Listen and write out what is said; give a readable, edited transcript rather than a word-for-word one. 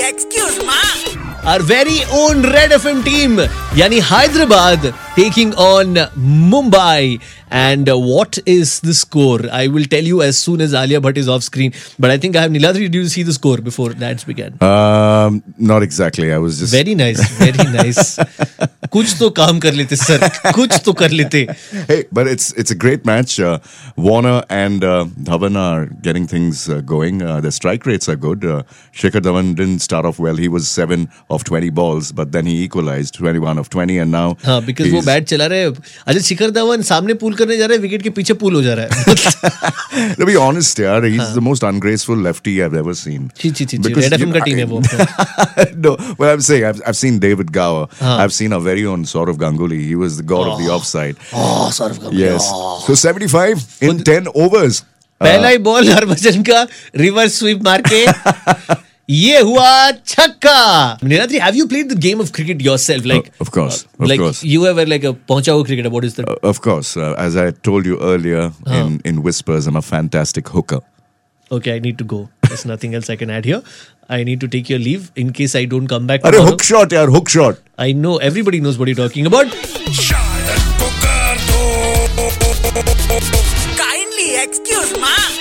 excuse ma. Our very own Red FM team, yani Hyderabad, taking on Mumbai. And what is the score? I will tell you as soon as Alia Bhatt is off screen. But I think I have Niladri. Did you see the score before that began? Not exactly. I was just Very nice, very nice. कुछ तो काम कर लेते sir. कुछ तो कर लेते. Hey, but it's a great match. Warner and Dhawan are getting things going. The strike rates are good. Shikhar Dhawan didn't start off well. He was 7 of 20 balls, but then he equalized 21 of 20, and now हाँ, because वो bat चला रहे. अच्छा, शिखर धवन सामने पुल करने जा रहा है, विकेट के पीछे पुल हो जा रहा है. To be honest, yaar, he's the most ungraceful lefty I've ever seen. Red FM का team है वो. No, well, I'm saying I've seen David Gower. I've seen our very own Saurav Ganguly. He was the god of the offside. Oh, Saurav Ganguly. Yes. So 75 in 10 overs. पहला ही ball Harbhajan का reverse sweep मार के ये हुआ छक्का. Niladri, have you played the game of cricket yourself? Like, of course. Like you ever like a पहुंचा हुआ cricketer? What is that? Of course. As I told you earlier in whispers, I'm a fantastic hooker. Okay, I need to go. There's nothing else I can add here. I need to take your leave in case I don't come back. Arey, hook shot, yaar, hook shot. I know, everybody knows what you're talking about. Kindly excuse ma.